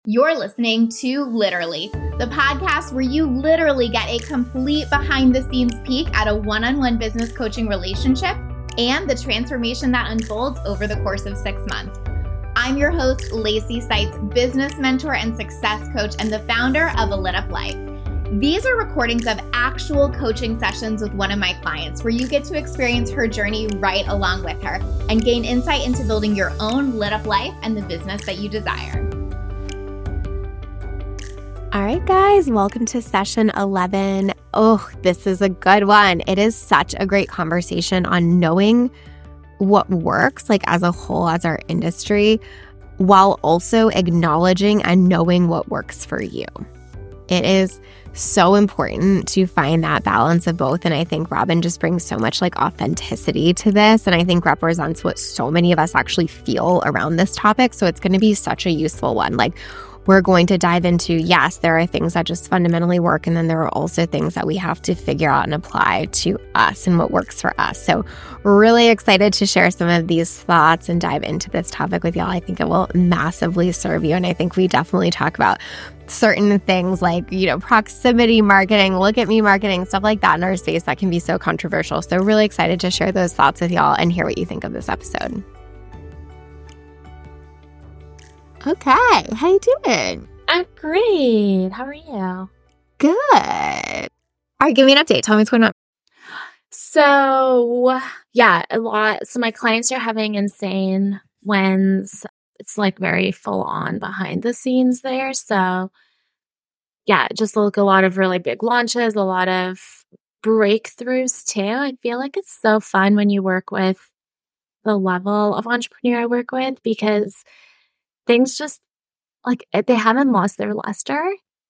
You're listening to Literally, the podcast where you literally get a complete behind-the-scenes peek at a one-on-one business coaching relationship and the transformation that unfolds over the course of 6 months. I'm your host, Lacey Seitz, business mentor and success coach and the founder of A Lit Up Life. These are recordings of actual coaching sessions with one of my clients where you get to experience her journey right along with her and gain insight into building your own lit up life and the business that you desire. All right, guys, welcome to session 11. Oh, this is a good one. It is such a great conversation on knowing what works, like as a whole, as our industry, while also acknowledging and knowing what works for you. It is so important to find that balance of both. And I think Robin just brings so much like authenticity to this. And I think represents what so many of us actually feel around this topic. So it's going to be such a useful one. Like, we're going to dive into, yes, there are things that just fundamentally work. And then there are also things that we have to figure out and apply to us and what works for us. So we're really excited to share some of these thoughts and dive into this topic with y'all. I think it will massively serve you. And I think we definitely talk about certain things like, proximity marketing, look at me marketing, stuff like that in our space that can be so controversial. So really excited to share those thoughts with y'all and hear what you think of this episode. Okay, how you doing? I'm great. How are you? Good. All right, give me an update. Tell me what's going on. So, a lot. So my clients are having insane wins. It's like very full on behind the scenes there. So, just a lot of really big launches, a lot of breakthroughs too. I feel like it's so fun when you work with the level of entrepreneur I work with because things just like they haven't lost their luster,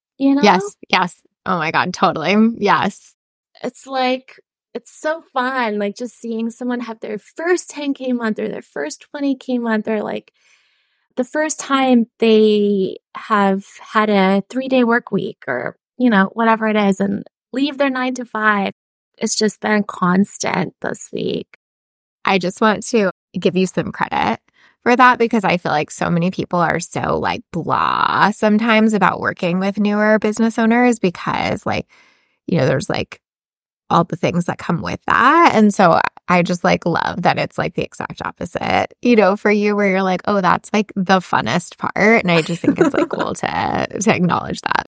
Yes. Oh my God, totally. Yes. It's like, it's so fun. Like just seeing someone have their first 10K month or their first 20K month or like the first time they have had a 3-day work week or, whatever it is and leave their 9 to 5. It's just been constant this week. I just want to give you some credit for that because I feel like so many people are so like blah sometimes about working with newer business owners because there's like all the things that come with that. And so I just like love that it's like the exact opposite, for you where you're like, oh, that's like the funnest part. And I just think it's like cool to acknowledge that.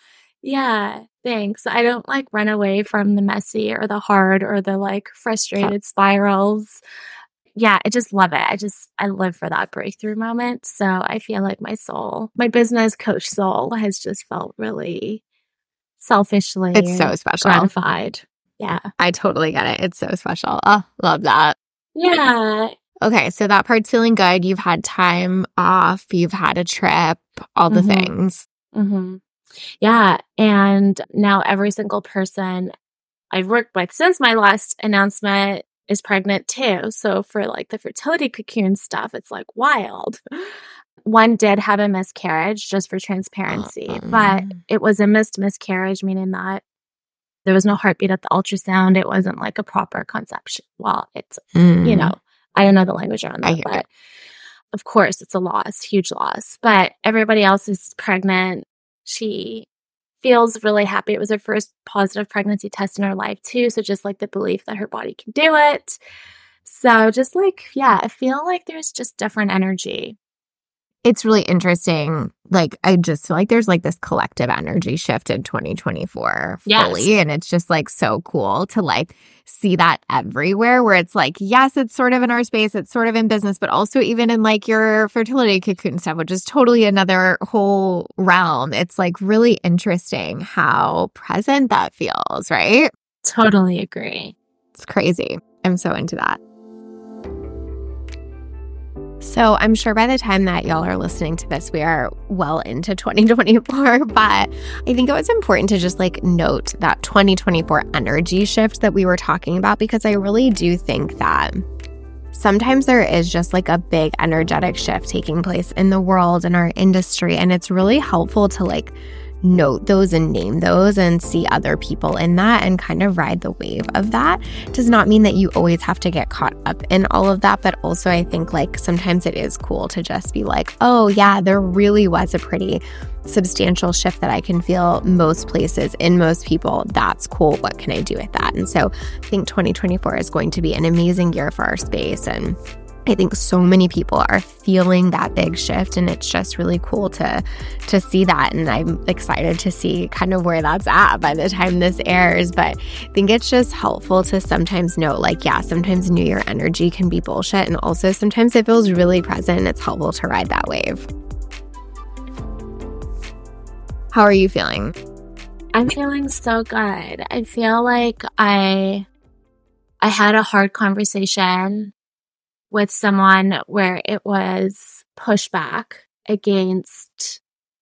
Yeah, thanks. I don't like run away from the messy or the hard or the like frustrated spirals. Yeah, I just love it. I live for that breakthrough moment. So I feel like my business coach soul has just felt really selfishly it's so special. Gratified. Yeah. I totally get it. It's so special. Oh, love that. Yeah. Okay, so that part's feeling good. You've had time off. You've had a trip, all the things. Mm-hmm. Yeah. And now every single person I've worked with since my last announcement is pregnant too. So for like the fertility cocoon stuff, it's like wild. One did have a miscarriage just for transparency, but it was a missed miscarriage, meaning that there was no heartbeat at the ultrasound. It wasn't like a proper conception. Well, it's, I don't know the language around that, but of course it's a loss, huge loss. But everybody else is pregnant. She feels really happy. It was her first positive pregnancy test in her life too. So just like the belief that her body can do it. So just like, I feel like there's just different energy. It's really interesting. Like, I just feel like there's like this collective energy shift in 2024 fully. Yes. And it's just like so cool to like see that everywhere where it's like, yes, it's sort of in our space. It's sort of in business, but also even in like your fertility cocoon stuff, which is totally another whole realm. It's like really interesting how present that feels, right? Totally agree. It's crazy. I'm so into that. So I'm sure by the time that y'all are listening to this, we are well into 2024, but I think it was important to just like note that 2024 energy shift that we were talking about, because I really do think that sometimes there is just like a big energetic shift taking place in the world, in our industry, and it's really helpful to like note those and name those and see other people in that and kind of ride the wave of that. Does not mean that you always have to get caught up in all of that, but also I think like sometimes it is cool to just be like, oh yeah, there really was a pretty substantial shift that I can feel most places in most people. That's cool. What can I do with that? And so I think 2024 is going to be an amazing year for our space. And I think so many people are feeling that big shift, and it's just really cool to see that. And I'm excited to see kind of where that's at by the time this airs. But I think it's just helpful to sometimes know, like, yeah, sometimes New Year energy can be bullshit. And also sometimes it feels really present, and it's helpful to ride that wave. How are you feeling? I'm feeling so good. I feel like I had a hard conversation with someone where it was pushback against,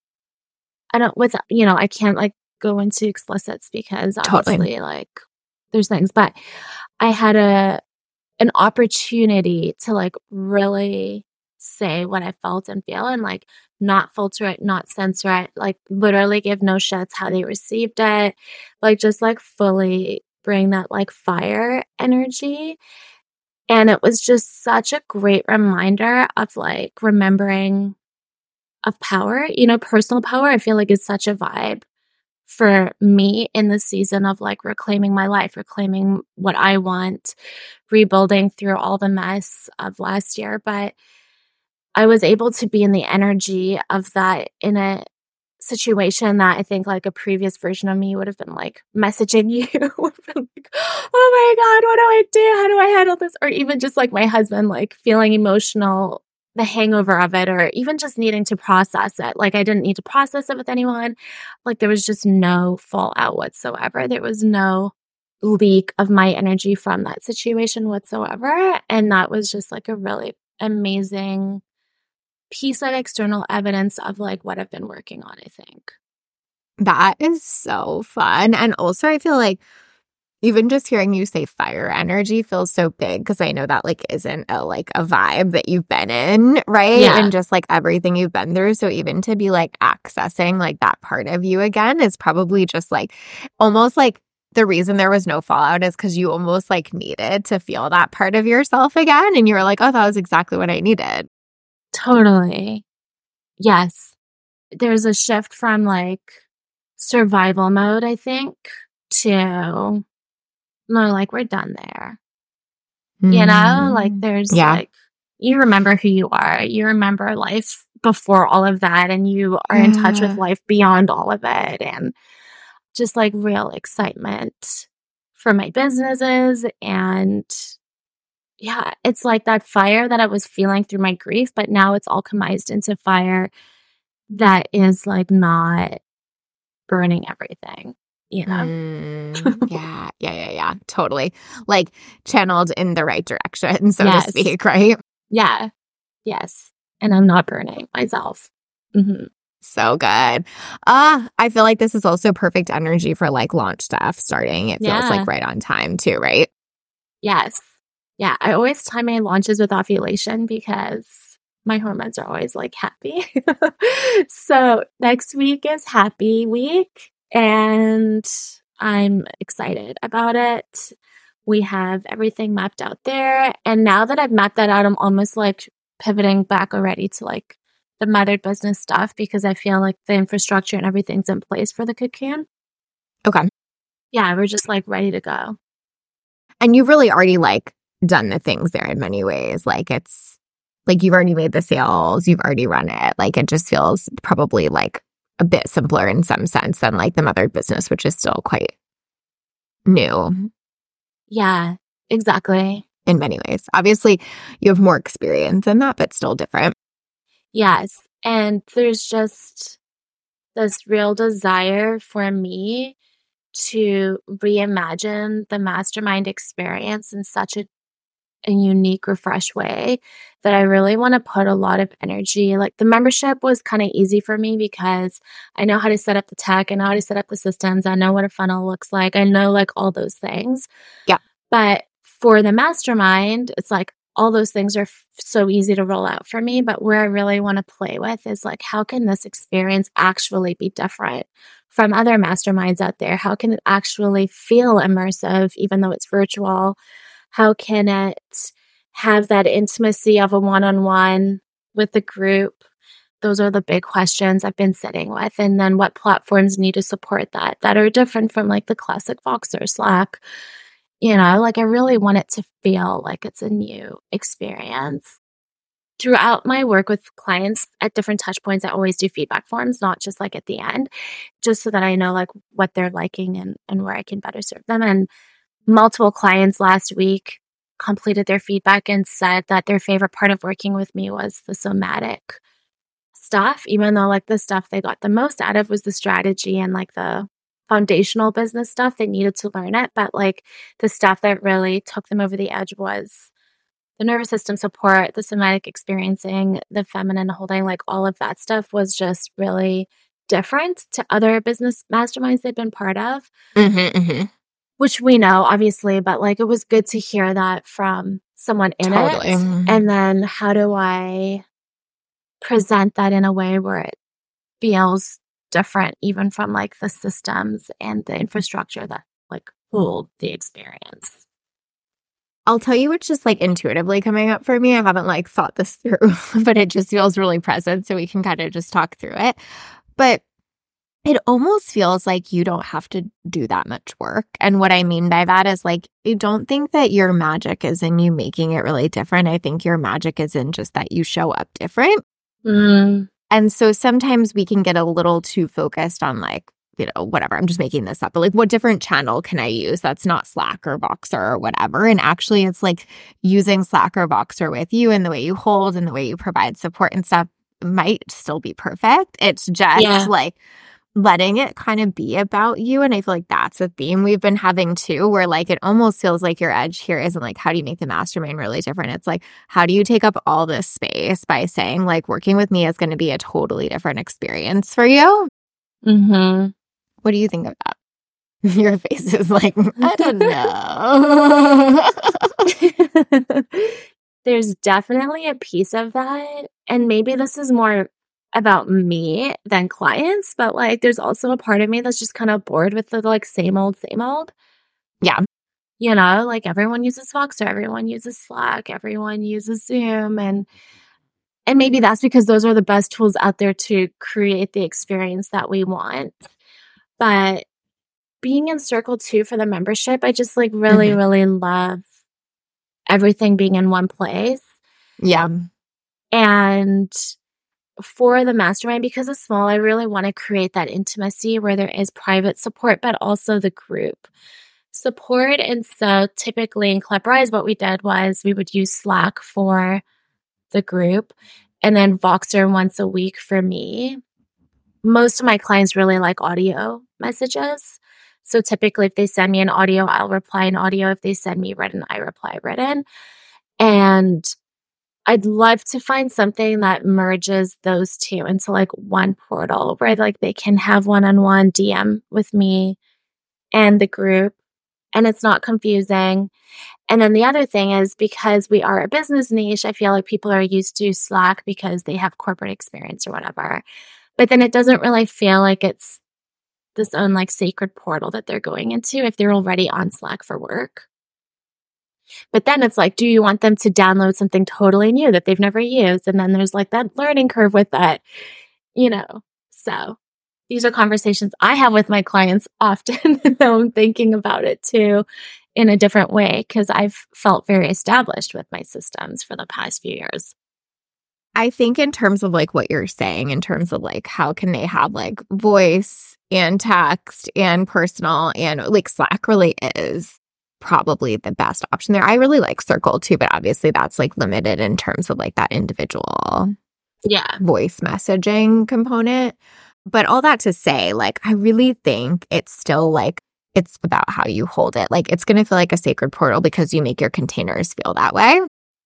I can't like go into explicits because obviously like there's things, but I had an opportunity to like really say what I felt and feel and like not filter it, not censor it, like literally give no shits how they received it, like just like fully bring that like fire energy. And it was just such a great reminder of like remembering of power, personal power. I feel like is such a vibe for me in the season of like reclaiming my life, reclaiming what I want, rebuilding through all the mess of last year. But I was able to be in the energy of that in a situation that I think like a previous version of me would have been like messaging you would have been like, oh my God, what do I do? How do I handle this? Or even just like my husband like feeling emotional, the hangover of it, or even just needing to process it. Like I didn't need to process it with anyone. Like there was just no fallout whatsoever. There was no leak of my energy from that situation whatsoever. And that was just like a really amazing piece of external evidence of like what I've been working on, I think. That is so fun. And also I feel like even just hearing you say fire energy feels so big because I know that like isn't a vibe that you've been in, right? Yeah. And just like everything you've been through. So even to be like accessing like that part of you again is probably just like almost like the reason there was no fallout is because you almost like needed to feel that part of yourself again. And you were like, oh, that was exactly what I needed. Totally. Yes. There's a shift from like survival mode, I think, to more like we're done there. Like there's like, you remember who you are. You remember life before all of that, and you are in touch with life beyond all of it. And just like real excitement for my businesses. And yeah, it's like that fire that I was feeling through my grief, but now it's alchemized into fire that is like not burning everything, Yeah. Totally. Like channeled in the right direction, so to speak, right? Yeah. Yes. And I'm not burning myself. Mm-hmm. So good. I feel like this is also perfect energy for like launch stuff starting. It feels like right on time too, right? Yes. Yeah, I always time my launches with ovulation because my hormones are always like happy. So next week is happy week and I'm excited about it. We have everything mapped out there. And now that I've mapped that out, I'm almost like pivoting back already to like the mothered business stuff because I feel like the infrastructure and everything's in place for the cocoon. Okay. Yeah, we're just like ready to go. And you've really already like done the things there in many ways. Like it's like you've already made the sales, you've already run it. Like it just feels probably like a bit simpler in some sense than like the mothered business, which is still quite new. Yeah, exactly. In many ways. Obviously, you have more experience in that, but still different. Yes. And there's just this real desire for me to reimagine the mastermind experience in such a unique, refresh way that I really want to put a lot of energy. Like the membership was kind of easy for me because I know how to set up the tech, I know how to set up the systems, I know what a funnel looks like, I know like all those things. Yeah. But for the mastermind, it's like all those things are so easy to roll out for me. But where I really want to play with is like, how can this experience actually be different from other masterminds out there? How can it actually feel immersive, even though it's virtual? How can it have that intimacy of a one-on-one with the group? Those are the big questions I've been sitting with. And then what platforms need to support that are different from like the classic Voxer, Slack. Like I really want it to feel like it's a new experience. Throughout my work with clients at different touch points, I always do feedback forms, not just like at the end, just so that I know like what they're liking and where I can better serve them. And multiple clients last week completed their feedback and said that their favorite part of working with me was the somatic stuff, even though like the stuff they got the most out of was the strategy and like the foundational business stuff. They needed to learn it, but like the stuff that really took them over the edge was the nervous system support, the somatic experiencing, the feminine holding, like all of that stuff was just really different to other business masterminds they've been part of, which we know obviously, but like it was good to hear that from someone in it. And then how do I present that in a way where it feels different, even from like the systems and the infrastructure that like hold the experience? I'll tell you what's just like intuitively coming up for me. I haven't like thought this through, but it just feels really present. So we can kind of just talk through it. But it almost feels like you don't have to do that much work. And what I mean by that is like, I don't think that your magic is in you making it really different. I think your magic is in just that you show up different. And so sometimes we can get a little too focused on like, whatever, I'm just making this up, but like what different channel can I use that's not Slack or Voxer or whatever? And actually it's like using Slack or Voxer with you and the way you hold and the way you provide support and stuff might still be perfect. It's just like letting it kind of be about you. And I feel like that's a theme we've been having too, where like it almost feels like your edge here isn't like, how do you make the mastermind really different? It's like, how do you take up all this space by saying like, working with me is going to be a totally different experience for you? What do you think of that? Your face is like, I don't know. There's definitely a piece of that. And maybe this is more about me than clients, but like there's also a part of me that's just kind of bored with the like same old. Yeah. Like everyone uses Voxer, everyone uses Slack, everyone uses Zoom. And maybe that's because those are the best tools out there to create the experience that we want. But being in Circle 2 for the membership, I just like really, really love everything being in one place. Yeah. And for the mastermind, because it's small, I really want to create that intimacy where there is private support, but also the group support. And so typically in Club Rise, what we did was we would use Slack for the group and then Voxer once a week for me. Most of my clients really like audio messages. So typically if they send me an audio, I'll reply in audio. If they send me written, I reply written. And I'd love to find something that merges those two into like one portal where like they can have one-on-one DM with me and the group and it's not confusing. And then the other thing is because we are a business niche, I feel like people are used to Slack because they have corporate experience or whatever. But then it doesn't really feel like it's this own like sacred portal that they're going into if they're already on Slack for work. But then it's like, do you want them to download something totally new that they've never used? And then there's like that learning curve with that, So these are conversations I have with my clients often. And I'm thinking about it too in a different way because I've felt very established with my systems for the past few years. I think in terms of like what you're saying, in terms of like how can they have like voice and text and personal and like Slack really is probably the best option there. I really like Circle too, but obviously that's like limited in terms of like that individual voice messaging component. But all that to say, like I really think it's still like it's about how you hold it. Like it's going to feel like a sacred portal because you make your containers feel that way.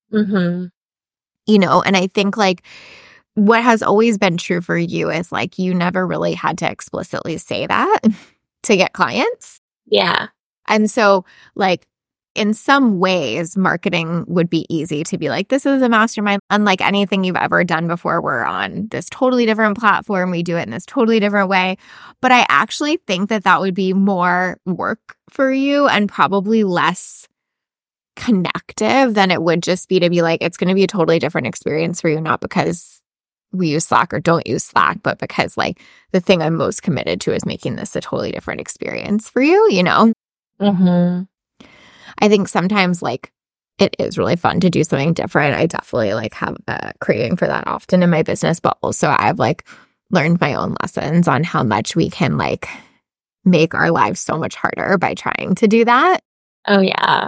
And I think like what has always been true for you is like you never really had to explicitly say that to get clients. Yeah. And so like in some ways, marketing would be easy to be like, this is a mastermind. Unlike anything you've ever done before, we're on this totally different platform. We do it in this totally different way. But I actually think that that would be more work for you and probably less connective than it would just be to be like, it's going to be a totally different experience for you, not because we use Slack or don't use Slack, but because like the thing I'm most committed to is making this a totally different experience for you, you know? Mm-hmm. I think sometimes like it is really fun to do something different. I definitely like have a craving for that often in my business, but also I've like learned my own lessons on how much we can like make our lives so much harder by trying to do that. Oh, yeah.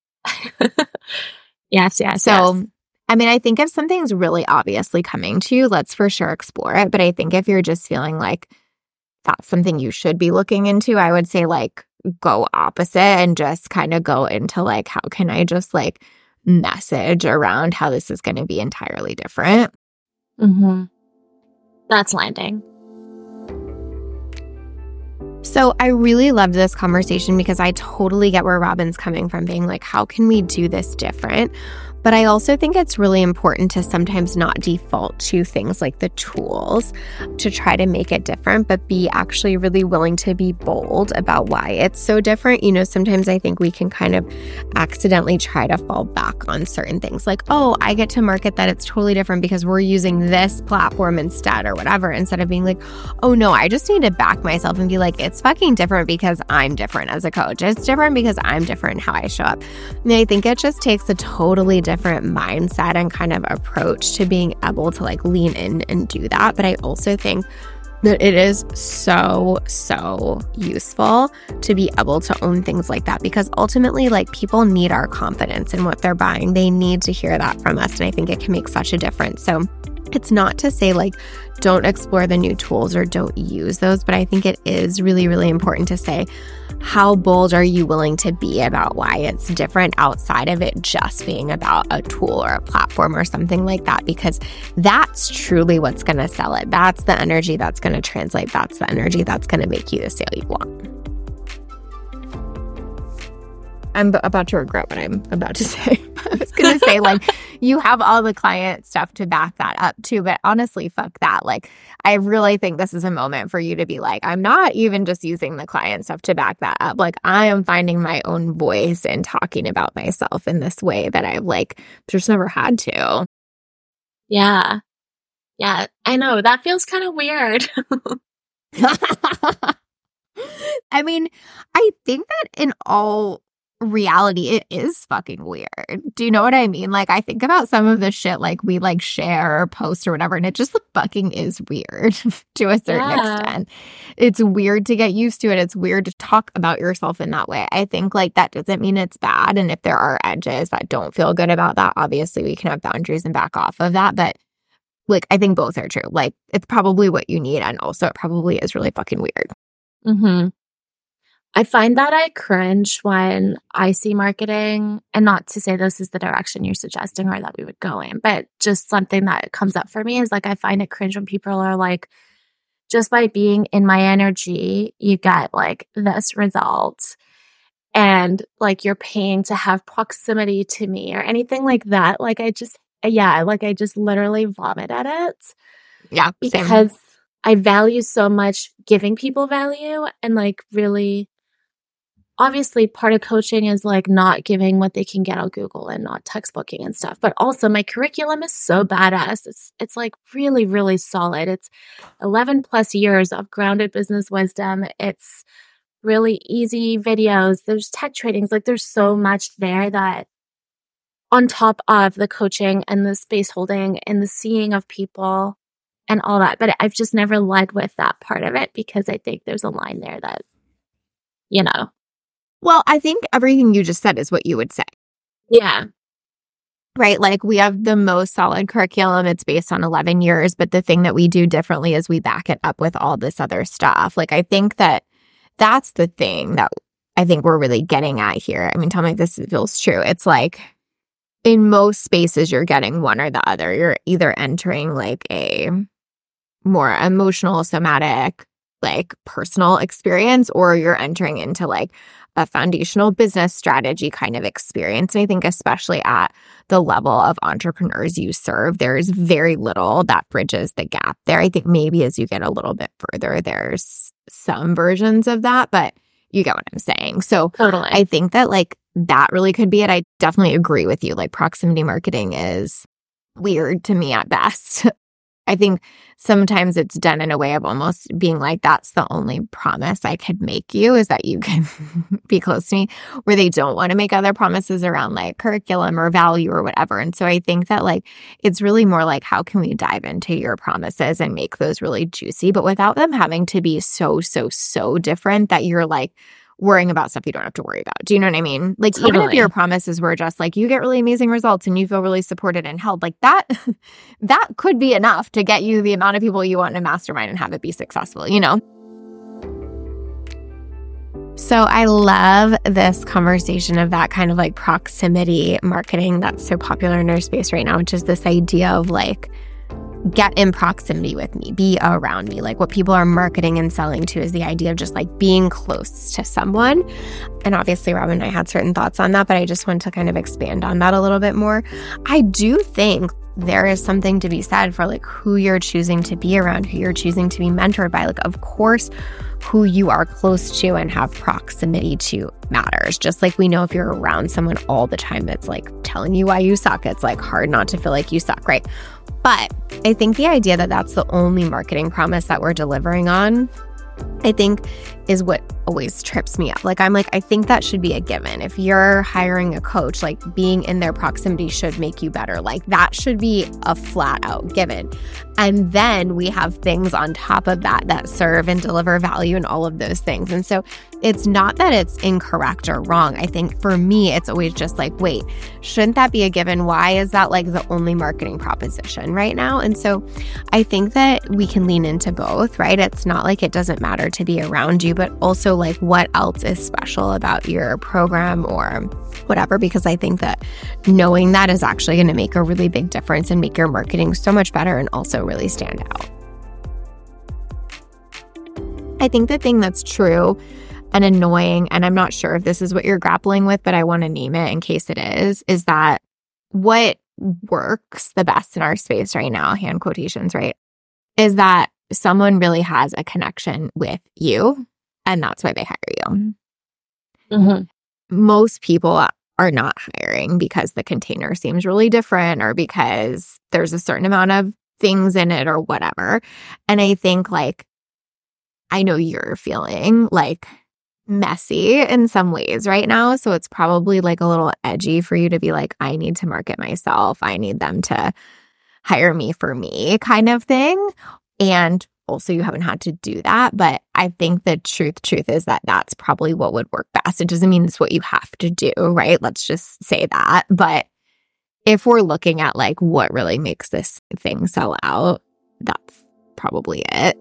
Yes. So, I mean, I think if something's really obviously coming to you, let's for sure explore it. But I think if you're just feeling like that's something you should be looking into, I would say like go opposite and just kind of go into like, how can I just like message around how this is going to be entirely different? Mm-hmm. That's landing. So I really loved this conversation because I totally get where Robin's coming from, being like, how can we do this different? But I also think it's really important to sometimes not default to things like the tools to try to make it different, but be actually really willing to be bold about why it's so different. You know, sometimes I think we can kind of accidentally try to fall back on certain things like, oh, I get to market that it's totally different because we're using this platform instead or whatever, instead of being like, oh no, I just need to back myself and be like, it's fucking different because I'm different as a coach. It's different because I'm different in how I show up. And I think it just takes a totally different mindset and kind of approach to being able to like lean in and do that. But I also think that it is so useful to be able to own things like that, because ultimately like people need our confidence in what they're buying. They need to hear that from us. And I think it can make such a difference. So it's not to say like don't explore the new tools or don't use those, but I think it is really, really important to say, how bold are you willing to be about why it's different outside of it just being about a tool or a platform or something like that? Because that's truly what's going to sell it. That's the energy that's going to translate. That's the energy that's going to make you the sale you want. I'm about to regret what I'm about to say. I was going to say, like, you have all the client stuff to back that up too. But honestly, fuck that. Like, I really think this is a moment for you to be like, I'm not even just using the client stuff to back that up. Like, I am finding my own voice and talking about myself in this way that I've like just never had to. Yeah. Yeah. I know. That feels kind of weird. I mean, I think that in all reality, it is fucking weird. Do you know what I mean? Like, I think about some of the shit like we like share or post or whatever, and it just fucking is weird to a certain extent. It's weird to get used to it. It's weird to talk about yourself in that way. I think like that doesn't mean it's bad. And if there are edges that don't feel good about that, obviously we can have boundaries and back off of that. But like, I think both are true. Like, it's probably what you need. And also it probably is really fucking weird. Mm-hmm. I find that I cringe when I see marketing, and not to say this is the direction you're suggesting or that we would go in, but just something that comes up for me is like, I find it cringe when people are like, just by being in my energy, you get like this result. And like you're paying to have proximity to me or anything like that. Like I just literally vomit at it. Yeah. Because I value so much giving people value, and like really, obviously part of coaching is like not giving what they can get on Google and not textbooking and stuff. But also my curriculum is so badass. It's like really, really solid. It's 11 plus years of grounded business wisdom. It's really easy videos. There's tech trainings. Like there's so much there that on top of the coaching and the space holding and the seeing of people and all that. But I've just never led with that part of it because I think there's a line there that, you know. Well, I think everything you just said is what you would say. Yeah. Right? Like we have the most solid curriculum. It's based on 11 years. But the thing that we do differently is we back it up with all this other stuff. Like I think that that's the thing that I think we're really getting at here. I mean, tell me if this feels true. It's like in most spaces, you're getting one or the other. You're either entering like a more emotional, somatic, like personal experience or you're entering into like a foundational business strategy kind of experience. And I think especially at the level of entrepreneurs you serve, there's very little that bridges the gap there. I think maybe as you get a little bit further, there's some versions of that, but you get what I'm saying. So Totally. I think that like that really could be it. I definitely agree with you. Like proximity marketing is weird to me at best. I think sometimes it's done in a way of almost being like, that's the only promise I could make you is that you can be close to me, where they don't want to make other promises around like curriculum or value or whatever. And so I think that like, it's really more like, how can we dive into your promises and make those really juicy, but without them having to be so different that you're like, worrying about stuff you don't have to worry about. Do you know what I mean? Like Totally. Even if your promises were just like you get really amazing results and you feel really supported and held, like that could be enough to get you the amount of people you want in a mastermind and have it be successful, you know? So I love this conversation of that kind of like proximity marketing that's so popular in our space right now, which is this idea of like, get in proximity with me, be around me. Like what people are marketing and selling to is the idea of just like being close to someone. And obviously Robin and I had certain thoughts on that, but I just want to kind of expand on that a little bit more. I do think there is something to be said for like who you're choosing to be around, who you're choosing to be mentored by. Like, of course, who you are close to and have proximity to matters. Just like we know if you're around someone all the time that's like telling you why you suck, it's like hard not to feel like you suck, right? But I think the idea that that's the only marketing promise that we're delivering on, I think is what always trips me up. Like, I'm like, I think that should be a given. If you're hiring a coach, like being in their proximity should make you better. Like that should be a flat out given. And then we have things on top of that serve and deliver value and all of those things. And so it's not that it's incorrect or wrong. I think for me, it's always just like, wait, shouldn't that be a given? Why is that like the only marketing proposition right now? And so I think that we can lean into both, right? It's not like it doesn't matter to be around you, but also like what else is special about your program or whatever, because I think that knowing that is actually going to make a really big difference and make your marketing so much better and also really stand out. I think the thing that's true and annoying, and I'm not sure if this is what you're grappling with, but I want to name it in case it is that what works the best in our space right now, hand quotations, right, is that someone really has a connection with you and that's why they hire you. Mm-hmm. Most people are not hiring because the container seems really different or because there's a certain amount of things in it or whatever. And I think like, I know you're feeling like messy in some ways right now. So it's probably like a little edgy for you to be like, I need to market myself. I need them to hire me for me kind of thing. And also you haven't had to do that. But I think the truth is that that's probably what would work best. It doesn't mean it's what you have to do, right? Let's just say that. But if we're looking at like what really makes this thing sell out, that's probably it.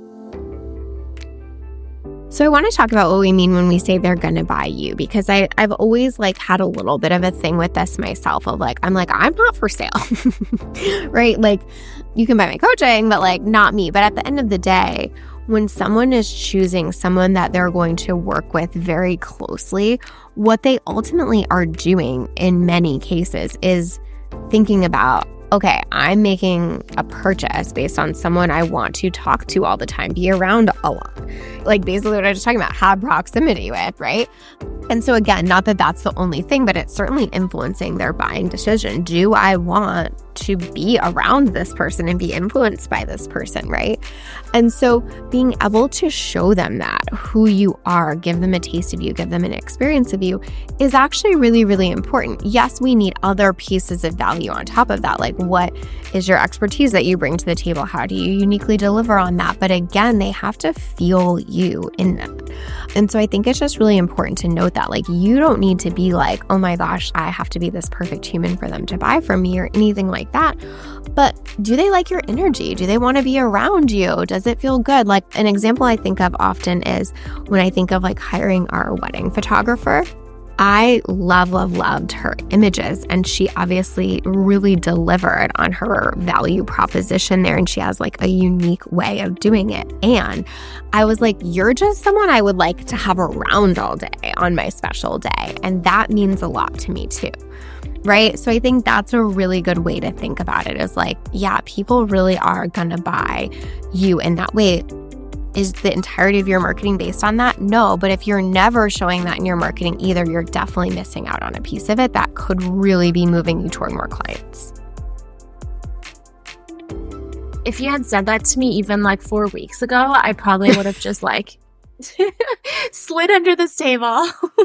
So I want to talk about what we mean when we say they're going to buy you, because I've always like had a little bit of a thing with this myself of like, I'm not for sale, right? Like you can buy my coaching, but like not me. But at the end of the day, when someone is choosing someone that they're going to work with very closely, what they ultimately are doing in many cases is thinking about, okay, I'm making a purchase based on someone I want to talk to all the time, be around a lot. Like basically what I was just talking about, have proximity with, right? And so again, not that that's the only thing, but it's certainly influencing their buying decision. Do I want to be around this person and be influenced by this person, right? And so being able to show them that, who you are, give them a taste of you, give them an experience of you, is actually really, really important. Yes, we need other pieces of value on top of that. Like, what is your expertise that you bring to the table? How do you uniquely deliver on that? But again, they have to feel you in that. And so I think it's just really important to note that, like, you don't need to be like, oh my gosh, I have to be this perfect human for them to buy from me or anything like that. But do they like your energy? Do they want to be around you? Does it feel good? Like an example I think of often is when I think of like hiring our wedding photographer. I loved her images, and she obviously really delivered on her value proposition there, and she has like a unique way of doing it. And I was like, you're just someone I would like to have around all day on my special day, and that means a lot to me too. Right? So I think that's a really good way to think about it, is like, yeah, people really are going to buy you in that way. Is the entirety of your marketing based on that? No, but if you're never showing that in your marketing either, you're definitely missing out on a piece of it that could really be moving you toward more clients. If you had said that to me even like 4 weeks ago, I probably would have just like slid under this table.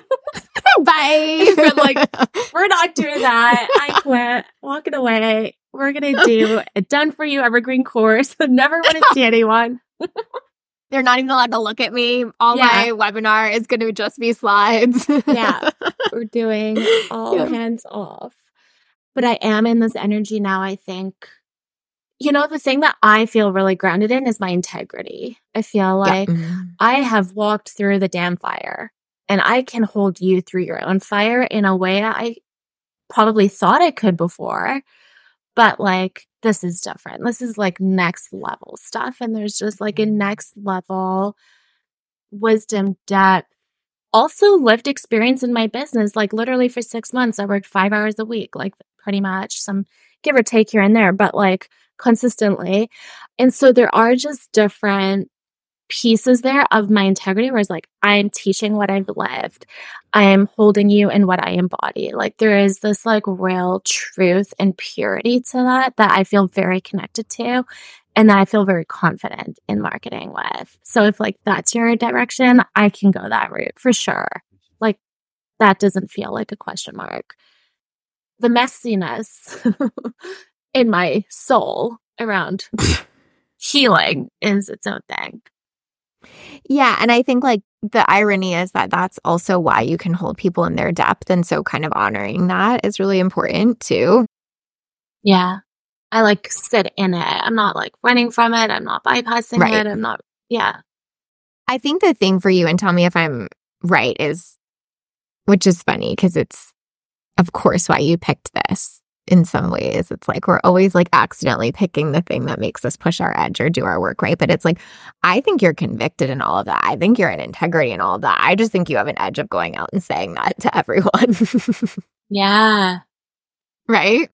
Bye. But like, we're not doing that. I quit. Walking away. We're going to do a done for you evergreen course. I never want to see anyone. They're not even allowed to look at me. All my webinar is going to just be slides. Yeah. We're doing all hands off. But I am in this energy now, I think. You know, the thing that I feel really grounded in is my integrity. I feel like I have walked through the damn fire, and I can hold you through your own fire in a way I probably thought I could before. But like, this is different. This is like next level stuff. And there's just like a next level wisdom, depth, also lived experience in my business. Like literally for 6 months, I worked 5 hours a week, like pretty much, some give or take here and there, but like consistently. And so there are just different pieces there of my integrity where it's like, I'm teaching what I've lived. I am holding you in what I embody. Like there is this like real truth and purity to that I feel very connected to, and that I feel very confident in marketing with. So if like that's your direction, I can go that route for sure. Like that doesn't feel like a question mark. The messiness in my soul around healing is its own thing. Yeah. And I think like the irony is that that's also why you can hold people in their depth. And so kind of honoring that is really important too. Yeah. I like sit in it. I'm not like running from it. I'm not bypassing it. I'm not, I think the thing for you, and tell me if I'm right, is, which is funny because it's of course why you picked this. In some ways, it's like we're always like accidentally picking the thing that makes us push our edge or do our work right. But it's like, I think you're convicted in all of that. I think you're in integrity in all of that. I just think you have an edge of going out and saying that to everyone. Yeah. Right?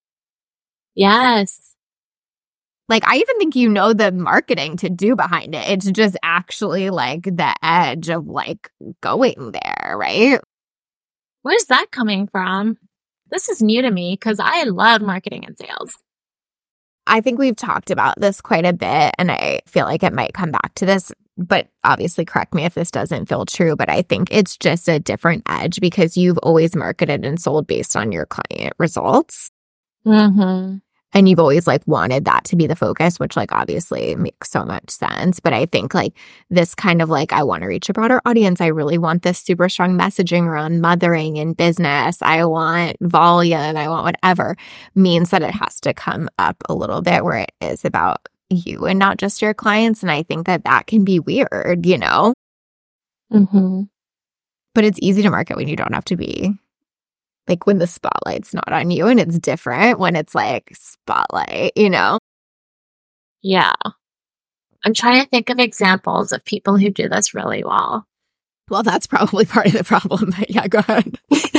Yes. Like, I even think you know the marketing to do behind it. It's just actually like the edge of like going there, right? Where's that coming from? This is new to me because I love marketing and sales. I think we've talked about this quite a bit, and I feel like it might come back to this, but obviously correct me if this doesn't feel true, but I think it's just a different edge because you've always marketed and sold based on your client results. Mm-hmm. And you've always like wanted that to be the focus, which like obviously makes so much sense. But I think like this kind of like, I want to reach a broader audience. I really want this super strong messaging around mothering and business. I want volume. I want whatever, means that it has to come up a little bit where it is about you and not just your clients. And I think that that can be weird, you know? Mm-hmm. But it's easy to market when you don't have to be. Like when the spotlight's not on you, and it's different when it's like spotlight, you know? Yeah. I'm trying to think of examples of people who do this really well. Well, that's probably part of the problem. But yeah, go ahead.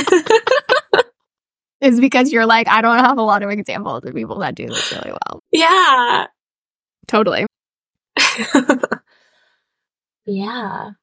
It's because you're like, I don't have a lot of examples of people that do this really well. Yeah. Totally. Yeah.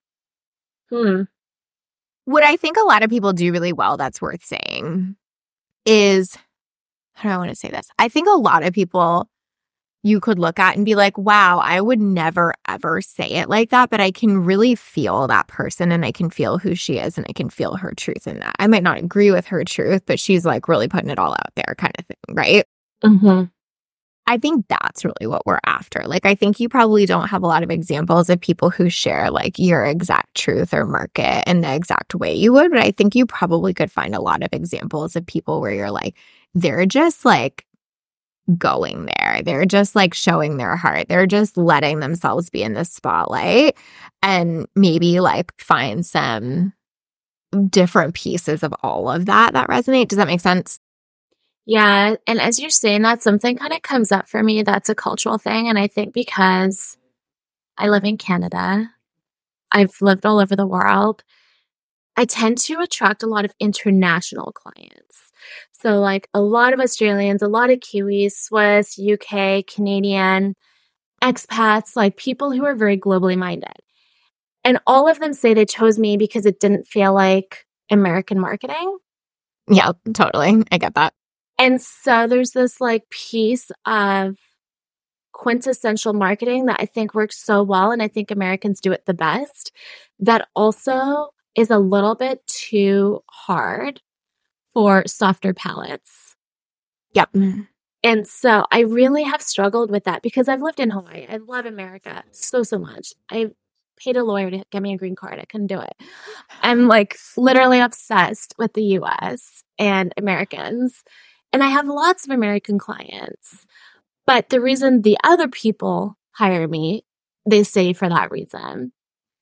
What I think a lot of people do really well that's worth saying is, how do I want to say this? I think a lot of people you could look at and be like, wow, I would never, ever say it like that, but I can really feel that person and I can feel who she is and I can feel her truth in that. I might not agree with her truth, but she's like really putting it all out there kind of thing, right? Mm-hmm. I think that's really what we're after. Like, I think you probably don't have a lot of examples of people who share like your exact truth or market in the exact way you would, but I think you probably could find a lot of examples of people where you're like, they're just like going there. They're just like showing their heart. They're just letting themselves be in the spotlight and maybe like find some different pieces of all of that resonate. Does that make sense? Yeah. And as you're saying that, something kind of comes up for me that's a cultural thing. And I think because I live in Canada, I've lived all over the world, I tend to attract a lot of international clients. So like a lot of Australians, a lot of Kiwis, Swiss, UK, Canadian, expats, like people who are very globally minded. And all of them say they chose me because it didn't feel like American marketing. Yeah, totally. I get that. And so there's this like piece of quintessential marketing that I think works so well, and I think Americans do it the best, that also is a little bit too hard for softer palates. Yep. And so I really have struggled with that because I've lived in Hawaii. I love America so much. I paid a lawyer to get me a green card. I couldn't do it. I'm like literally obsessed with the US and Americans. And I have lots of American clients. But the reason the other people hire me, they say for that reason.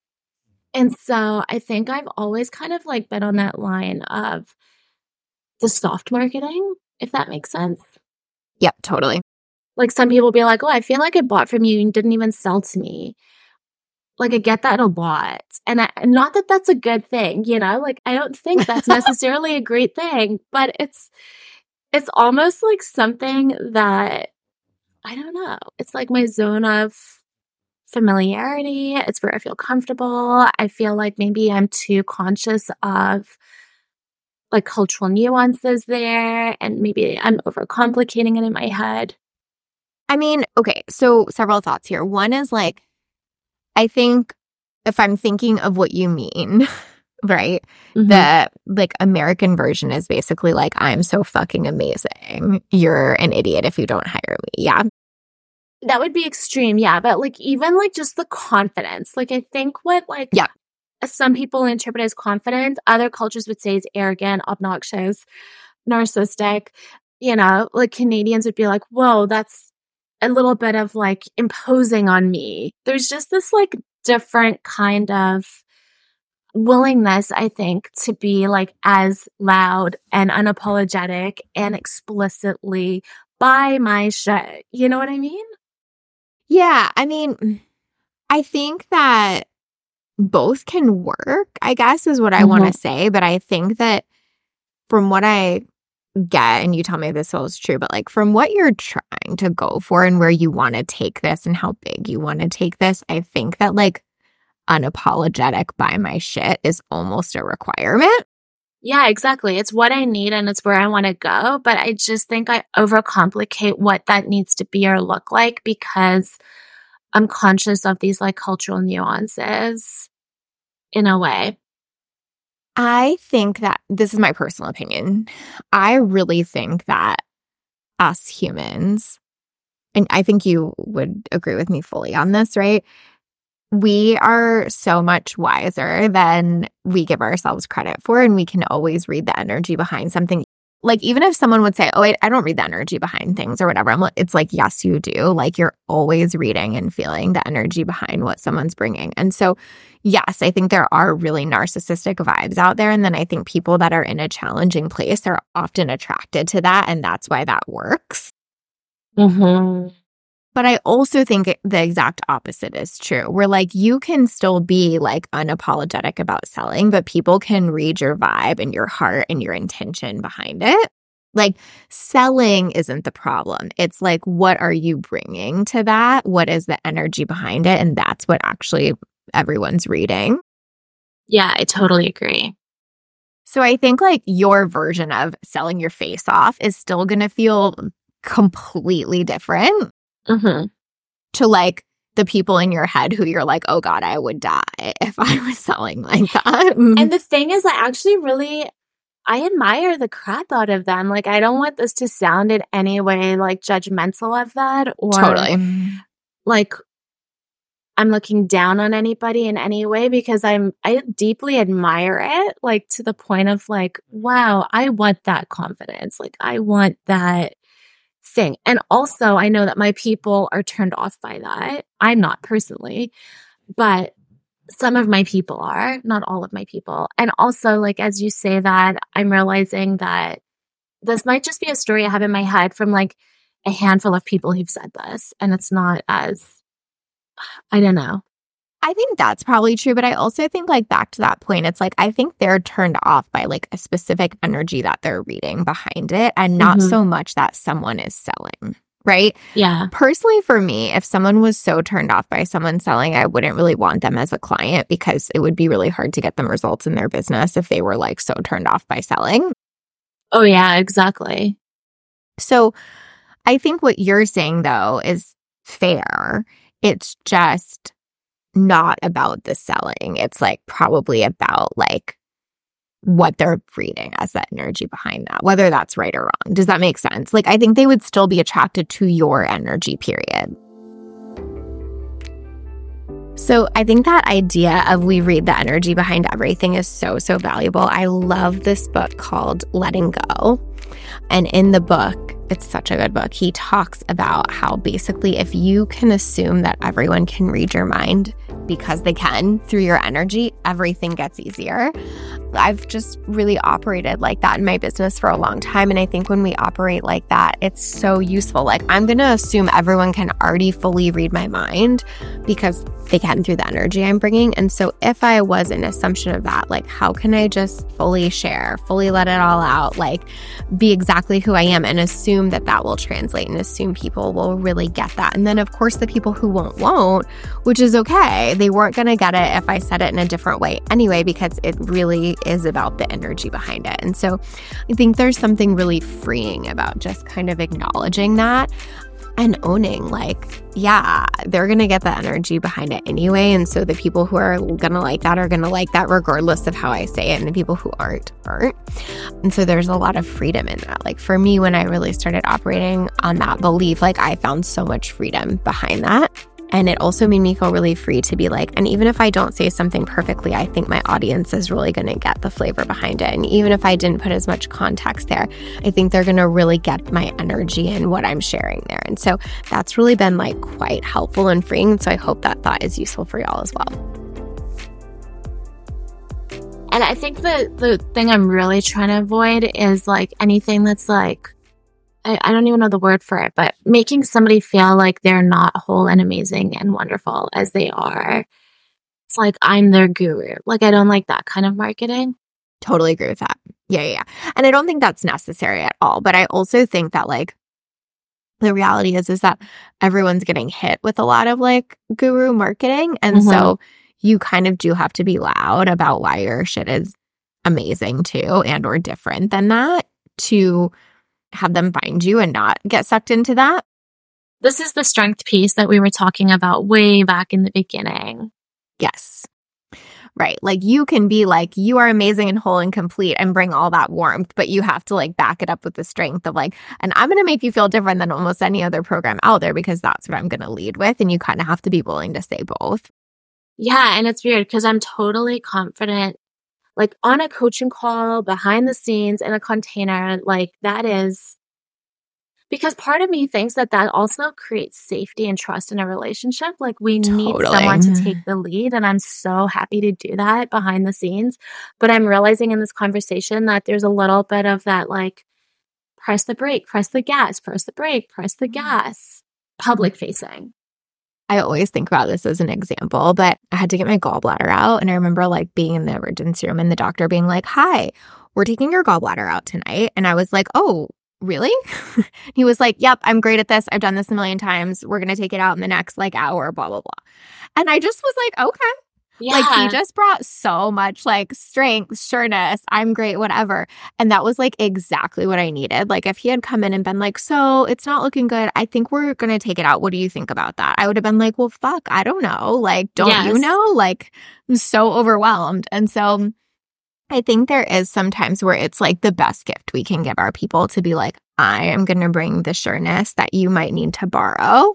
And so I think I've always kind of like been on that line of the soft marketing, if that makes sense. Yep, totally. Like some people be like, oh, I feel like I bought from you and didn't even sell to me. Like I get that a lot. And not that that's a good thing, you know, like I don't think that's necessarily a great thing, but it's almost like something that, I don't know, it's like my zone of familiarity. It's where I feel comfortable. I feel like maybe I'm too conscious of like cultural nuances there, and maybe I'm overcomplicating it in my head. I mean, okay, so several thoughts here. One is like, I think if I'm thinking of what you mean, right? Mm-hmm. The like American version is basically like, I'm so fucking amazing. You're an idiot if you don't hire me. Yeah. That would be extreme. Yeah. But like, even like just the confidence, like I think what like, yeah, some people interpret as confident, other cultures would say is arrogant, obnoxious, narcissistic. You know, like Canadians would be like, whoa, that's a little bit of like imposing on me. There's just this like different kind of willingness, I think, to be like as loud and unapologetic and explicitly buy my shit. You know what I mean? Yeah. I mean, I think that both can work, I guess, is what I want to say. But I think that from what I get, and you tell me if this is true, but like from what you're trying to go for and where you want to take this and how big you want to take this, I think that like unapologetic buy my shit is almost a requirement. Yeah, exactly. It's what I need and it's where I want to go. But I just think I overcomplicate what that needs to be or look like because I'm conscious of these like cultural nuances in a way. I think that this is my personal opinion. I really think that us humans, and I think you would agree with me fully on this, right? We are so much wiser than we give ourselves credit for, and we can always read the energy behind something. Like, even if someone would say, oh, wait, I don't read the energy behind things or whatever, it's like, yes, you do. Like, you're always reading and feeling the energy behind what someone's bringing. And so, yes, I think there are really narcissistic vibes out there. And then I think people that are in a challenging place are often attracted to that. And that's why that works. Mm-hmm. But I also think the exact opposite is true, where like you can still be like unapologetic about selling, but people can read your vibe and your heart and your intention behind it. Like selling isn't the problem. It's like, what are you bringing to that? What is the energy behind it? And that's what actually everyone's reading. Yeah, I totally agree. So I think like your version of selling your face off is still going to feel completely different. Mm-hmm. To like the people in your head who you're like, oh God, I would die if I was selling like that. And the thing is, I admire the crap out of them. Like, I don't want this to sound in any way like judgmental of that or totally like I'm looking down on anybody in any way because I deeply admire it, like to the point of like, wow, I want that confidence. Like, I want that thing. And also I know that my people are turned off by that. I'm not personally, but some of my people are, not all of my people. And also, like, as you say that, I'm realizing that this might just be a story I have in my head from like a handful of people who've said this. And it's not as, I don't know. I think that's probably true. But I also think like back to that point, it's like, I think they're turned off by like a specific energy that they're reading behind it and not so much that someone is selling. Right? Yeah. Personally, for me, if someone was so turned off by someone selling, I wouldn't really want them as a client because it would be really hard to get them results in their business if they were like so turned off by selling. Oh, yeah, exactly. So I think what you're saying, though, is fair. It's just not about the selling. It's like probably about like what they're reading as that energy behind that, whether that's right or wrong. Does that make sense? Like, I think they would still be attracted to your energy, period. So I think that idea of we read the energy behind everything is so, so valuable. I love this book called Letting Go. And in the book, it's such a good book, he talks about how basically if you can assume that everyone can read your mind because they can through your energy, everything gets easier. I've just really operated like that in my business for a long time. And I think when we operate like that, it's so useful. Like, I'm going to assume everyone can already fully read my mind because they can through the energy I'm bringing. And so if I was an assumption of that, like, how can I just fully share, fully let it all out, like be exactly who I am and assume that that will translate and assume people will really get that. And then of course the people who won't, which is okay. They weren't going to get it if I said it in a different way anyway, because it really is about the energy behind it. And so I think there's something really freeing about just kind of acknowledging that and owning like, yeah, they're going to get the energy behind it anyway. And so the people who are going to like that are going to like that regardless of how I say it. And the people who aren't. And so there's a lot of freedom in that. Like for me, when I really started operating on that belief, like I found so much freedom behind that. And it also made me feel really free to be like, and even if I don't say something perfectly, I think my audience is really going to get the flavor behind it. And even if I didn't put as much context there, I think they're going to really get my energy and what I'm sharing there. And so that's really been like quite helpful and freeing. And so I hope that thought is useful for y'all as well. And I think the thing I'm really trying to avoid is like anything that's like, I don't even know the word for it, but making somebody feel like they're not whole and amazing and wonderful as they are. It's like I'm their guru. Like I don't like that kind of marketing. Totally agree with that. Yeah. And I don't think that's necessary at all. But I also think that like the reality is that everyone's getting hit with a lot of like guru marketing. And so you kind of do have to be loud about why your shit is amazing too and or different than that to have them find you and not get sucked into that. This is the strength piece that we were talking about way back in the beginning. Yes. Right. Like you can be like, you are amazing and whole and complete and bring all that warmth, but you have to like back it up with the strength of like, and I'm going to make you feel different than almost any other program out there because that's what I'm going to lead with. And you kind of have to be willing to say both. Yeah. And it's weird because I'm totally confident, like on a coaching call, behind the scenes, in a container, like that is because part of me thinks that also creates safety and trust in a relationship. Like we need someone to take the lead. And I'm so happy to do that behind the scenes. But I'm realizing in this conversation that there's a little bit of that, like press the brake, press the gas, press the brake, press the gas, public facing. I always think about this as an example, but I had to get my gallbladder out. And I remember like being in the emergency room and the doctor being like, hi, we're taking your gallbladder out tonight. And I was like, oh, really? He was like, yep, I'm great at this. I've done this a million times. We're going to take it out in the next like hour, blah, blah, blah. And I just was like, okay. Yeah. Like he just brought so much like strength, sureness, I'm great, whatever. And that was like exactly what I needed. Like if he had come in and been like, so it's not looking good, I think we're going to take it out. What do you think about that? I would have been like, well, fuck, I don't know. Like, don't you know? Like I'm so overwhelmed. And so I think there is sometimes where it's like the best gift we can give our people to be like, I am going to bring the sureness that you might need to borrow.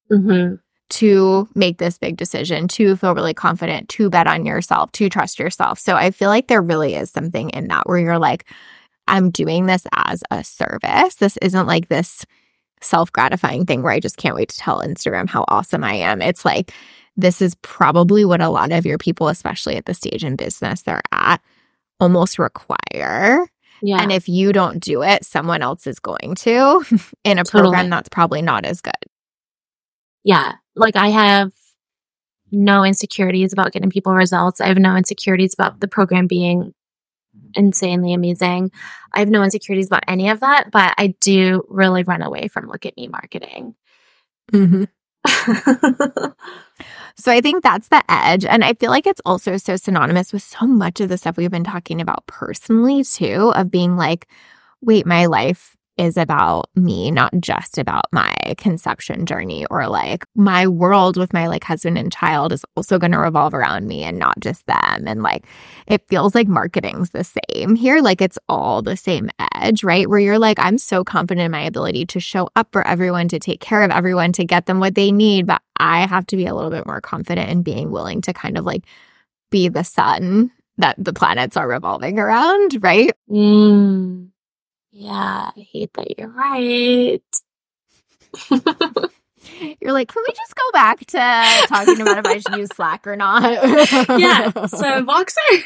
To make this big decision, to feel really confident, to bet on yourself, to trust yourself. So I feel like there really is something in that where you're like, I'm doing this as a service. This isn't like this self-gratifying thing where I just can't wait to tell Instagram how awesome I am. It's like, this is probably what a lot of your people, especially at the stage in business they're at, almost require. Yeah. And if you don't do it, someone else is going to in a program that's probably not as good. Yeah. Like I have no insecurities about getting people results. I have no insecurities about the program being insanely amazing. I have no insecurities about any of that, but I do really run away from look at me marketing. Mm-hmm. So I think that's the edge. And I feel like it's also so synonymous with so much of the stuff we've been talking about personally too, of being like, wait, my life is about me, not just about my conception journey, or like my world with my like husband and child is also going to revolve around me and not just them. And like, it feels like marketing's the same here. Like it's all the same edge, right? Where you're like, I'm so confident in my ability to show up for everyone, to take care of everyone, to get them what they need. But I have to be a little bit more confident in being willing to kind of like be the sun that the planets are revolving around, right? Yeah, I hate that you're right. You're like, can we just go back to talking about if I should use Slack or not? Yeah, so Voxer.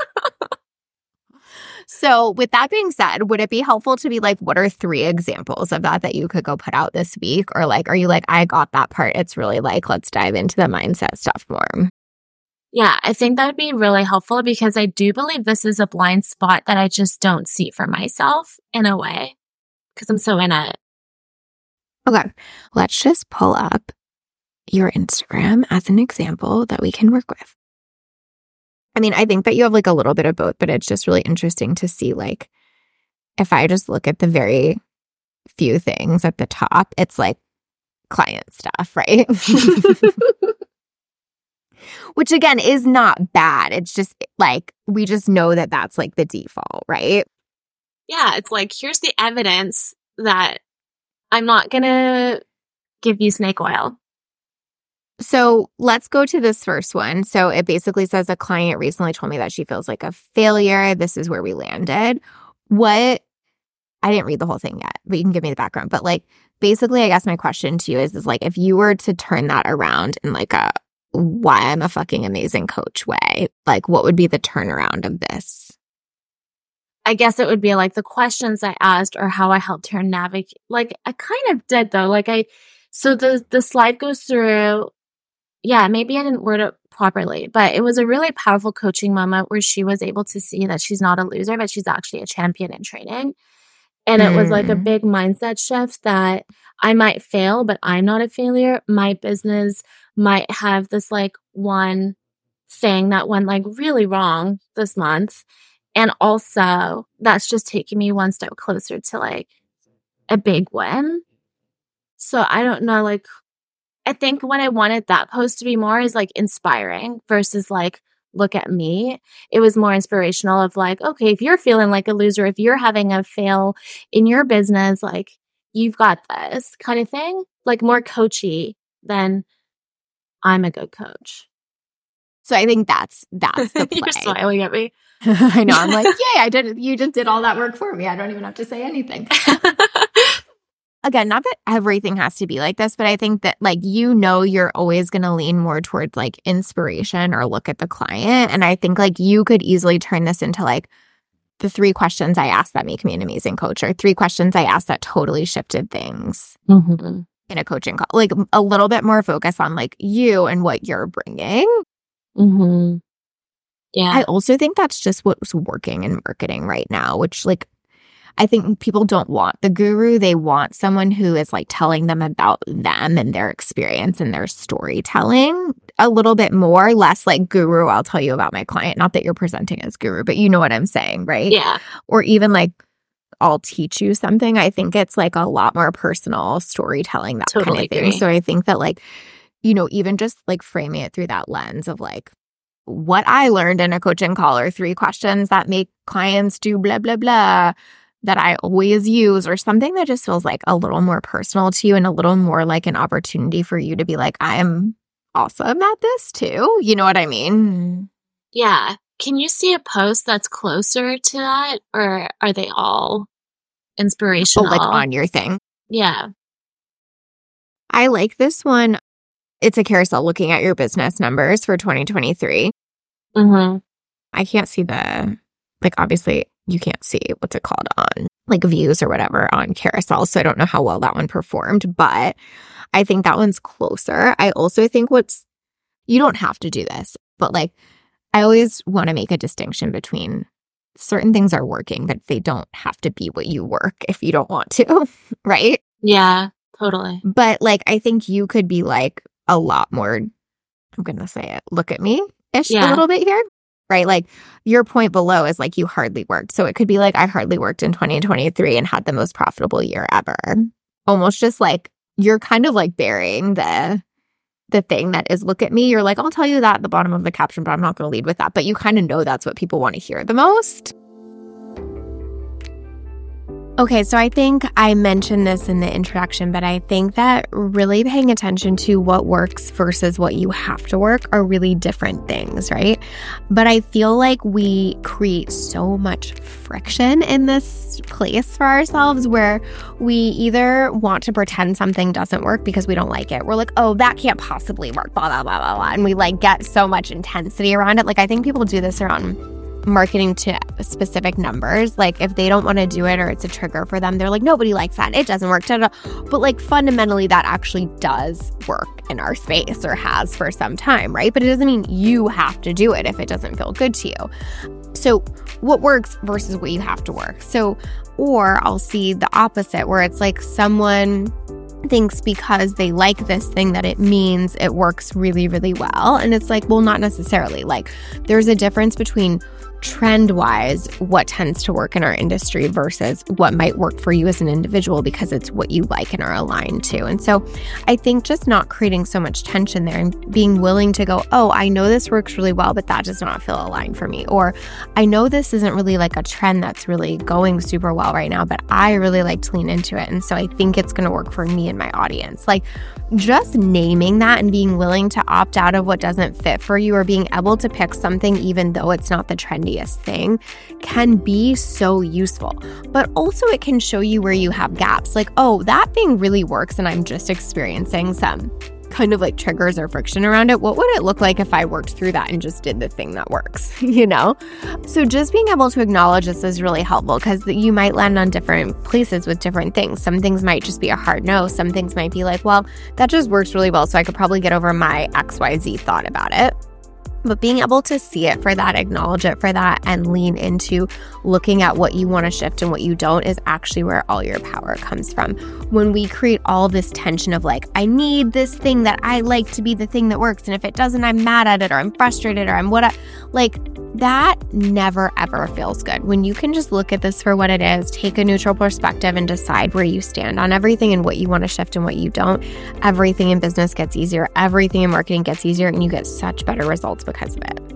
So with that being said, would it be helpful to be like, what are 3 examples of that you could go put out this week? Or like, are you like, I got that part. It's really like, let's dive into the mindset stuff more. Yeah, I think that would be really helpful because I do believe this is a blind spot that I just don't see for myself in a way because I'm so in it. Okay, let's just pull up your Instagram as an example that we can work with. I mean, I think that you have like a little bit of both, but it's just really interesting to see like, if I just look at the very few things at the top, it's like client stuff, right? Which again is not bad. It's just like, we just know that that's like the default, right? Yeah, it's like, here's the evidence that I'm not going to give you snake oil. So let's go to this first one. So it basically says a client recently told me that she feels like a failure. This is where we landed. I didn't read the whole thing yet, but you can give me the background. But like, basically, I guess my question to you is like, if you were to turn that around in like a why I'm a fucking amazing coach way, like what would be the turnaround of this? I guess it would be like the questions I asked or how I helped her navigate. Like I kind of did though. Like so the slide goes through. Yeah, maybe I didn't word it properly, but it was a really powerful coaching moment where she was able to see that she's not a loser, but she's actually a champion in training. And it was like a big mindset shift that I might fail, but I'm not a failure. My business might have this like one thing that went like really wrong this month. And also that's just taking me one step closer to like a big win. So I don't know, like, I think what I wanted that post to be more is like inspiring versus like, look at me. It was more inspirational of like, okay, if you're feeling like a loser, if you're having a fail in your business, like you've got this kind of thing, like more coachy than I'm a good coach. So I think that's the play. You're smiling at me. I know. I'm like, yay, you just did all that work for me. I don't even have to say anything. Again, not that everything has to be like this, but I think that like, you're always going to lean more towards like inspiration or look at the client. And I think like you could easily turn this into like the 3 questions I asked that make me an amazing coach, or 3 questions I asked that totally shifted things in a coaching call. Like a little bit more focus on like you and what you're bringing. Yeah. I also think that's just what's working in marketing right now, which like, I think people don't want the guru. They want someone who is like telling them about them and their experience and their storytelling a little bit more, less like guru, I'll tell you about my client. Not that you're presenting as guru, but you know what I'm saying, right? Yeah. Or even like, I'll teach you something. I think it's like a lot more personal storytelling, that Totally kind of thing. agree. So I think that like, even just like framing it through that lens of like, what I learned in a coaching call are 3 questions that make clients do blah, blah, blah, that I always use, or something that just feels like a little more personal to you and a little more like an opportunity for you to be like, I am awesome at this too. You know what I mean? Yeah. Can you see a post that's closer to that, or are they all inspirational? Oh, like on your thing. Yeah. I like this one. it's a carousel looking at your business numbers for 2023. Mm-hmm. I can't see obviously you can't see what's it called on like views or whatever on carousel. So I don't know how well that one performed, but I think that one's closer. I also think you don't have to do this, but like I always want to make a distinction between certain things are working, but they don't have to be what you work if you don't want to, right? Yeah, totally. But like I think you could be like a lot more, I'm going to say it, look at me-ish a little bit here. Right? Like your point below is like you hardly worked. So it could be like I hardly worked in 2023 and had the most profitable year ever. Almost just like you're kind of like burying the thing that is look at me. You're like, I'll tell you that at the bottom of the caption, but I'm not going to lead with that. But you kind of know that's what people want to hear the most. Okay, so I think I mentioned this in the introduction, but I think that really paying attention to what works versus what you have to work are really different things, right? But I feel like we create so much friction in this place for ourselves where we either want to pretend something doesn't work because we don't like it. We're like, oh, that can't possibly work, blah, blah, blah, blah, blah. And we like get so much intensity around it. Like I think people do this around marketing to specific numbers. Like if they don't want to do it or it's a trigger for them, they're like, nobody likes that. It doesn't work. But like fundamentally that actually does work in our space or has for some time, right? But it doesn't mean you have to do it if it doesn't feel good to you. So what works versus what you have to work. So, or I'll see the opposite where it's like someone thinks because they like this thing that it means it works really, really well. And it's like, well, not necessarily. Like there's a difference between trend-wise what tends to work in our industry versus what might work for you as an individual because it's what you like and are aligned to. And so I think just not creating so much tension there and being willing to go, oh, I know this works really well, but that does not feel aligned for me. Or I know this isn't really like a trend that's really going super well right now, but I really like to lean into it. And so I think it's going to work for me and my audience. Like just naming that and being willing to opt out of what doesn't fit for you or being able to pick something even though it's not the trendiest thing can be so useful. But also it can show you where you have gaps. Like, oh, that thing really works and I'm just experiencing some kind of like triggers or friction around it. What would it look like if I worked through that and just did the thing that works, you know? So just being able to acknowledge this is really helpful because you might land on different places with different things. Some things might just be a hard no. Some things might be like, well, that just works really well, so I could probably get over my XYZ thought about it. But being able to see it for that, acknowledge it for that, and lean into looking at what you want to shift and what you don't is actually where all your power comes from. When we create all this tension of like, I need this thing that I like to be the thing that works, and if it doesn't, I'm mad at it, or I'm frustrated, or I'm like that never ever feels good. When you can just look at this for what it is, take a neutral perspective and decide where you stand on everything and what you want to shift and what you don't, everything in business gets easier, everything in marketing gets easier, and you get such better results because of it.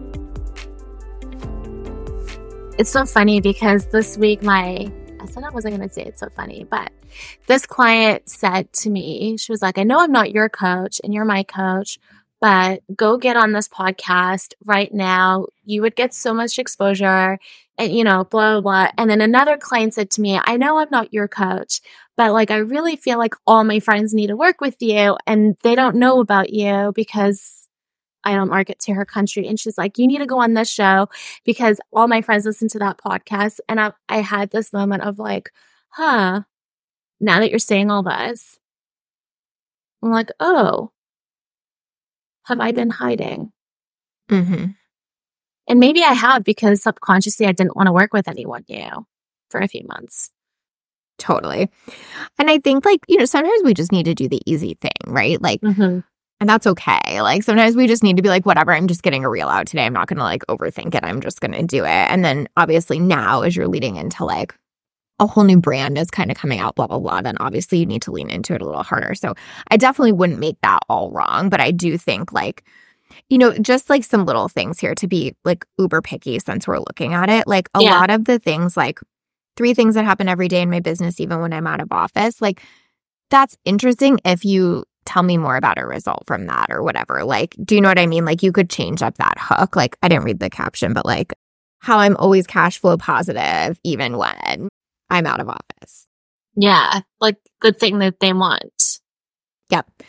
It's so funny because this week I said I wasn't going to say it's so funny, but this client said to me, she was like, I know I'm not your coach and you're my coach, but go get on this podcast right now. You would get so much exposure and, you know, blah, blah, blah. And then another client said to me, I know I'm not your coach, but like, I really feel like all my friends need to work with you and they don't know about you because I don't market to her country. And she's like, you need to go on this show because all my friends listen to that podcast. And I had this moment of like, now that you're saying all this, I'm like, oh, have I been hiding? Mm-hmm. And maybe I have because subconsciously I didn't want to work with anyone new for a few months. Totally. And I think like, you know, sometimes we just need to do the easy thing, right? Like, and that's okay. Like sometimes we just need to be like, whatever, I'm just getting a reel out today. I'm not going to like overthink it. I'm just going to do it. And then obviously now as you're leading into like a whole new brand is kind of coming out, blah, blah, blah, then obviously you need to lean into it a little harder. So I definitely wouldn't make that all wrong. But I do think like, you know, just like some little things here to be like uber picky since we're looking at it. Like a lot of the things, like 3 things that happen every day in my business, even when I'm out of office, like that's interesting if you tell me more about a result from that or whatever. Like, do you know what I mean? Like you could change up that hook. Like I didn't read the caption, but like how I'm always cash flow positive even when I'm out of office. Yeah, like the thing that they want. Yep.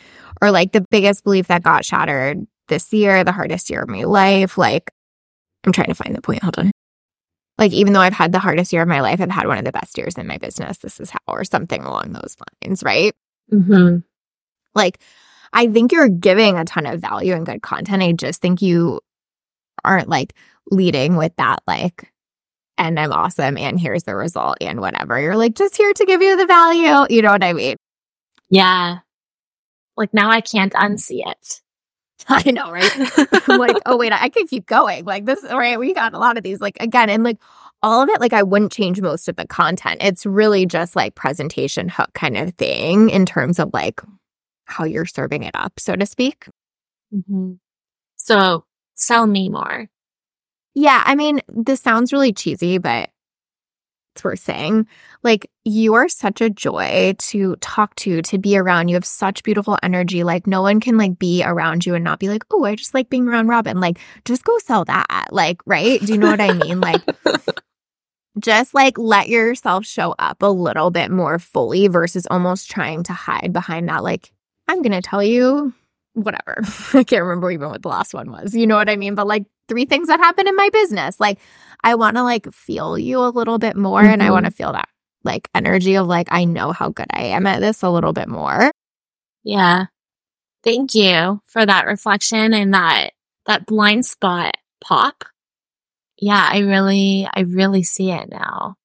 Or like the biggest belief that got shattered this year, the hardest year of my life. Like, I'm trying to find the point. Hold on. Like, even though I've had the hardest year of my life, I've had one of the best years in my business. This is how, or something along those lines, right? Mm-hmm. Like, I think you're giving a ton of value and good content. I just think you aren't like leading with that, like, and I'm awesome and here's the result and whatever. You're like, just here to give you the value. You know what I mean? Yeah. Like now I can't unsee it. I know, right? I'm like, oh, wait, I could keep going. Like this, right? We got a lot of these, like, again, and like all of it, like I wouldn't change most of the content. It's really just like presentation hook kind of thing in terms of like how you're serving it up, so to speak. Mm-hmm. So sell me more. Yeah, I mean, this sounds really cheesy, but it's worth saying. Like, you are such a joy to talk to be around. You have such beautiful energy. Like, no one can like be around you and not be like, oh, I just like being around Robin. Like, just go sell that. Like, right? Do you know what I mean? Like, just like let yourself show up a little bit more fully versus almost trying to hide behind that. Like, I'm going to tell you whatever. I can't remember even what the last one was. You know what I mean? But like 3 things that happened in my business. Like, I want to like feel you a little bit more. Mm-hmm. And I want to feel that like energy of like, I know how good I am at this a little bit more. Yeah. Thank you for that reflection and that blind spot pop. Yeah, I really see it now.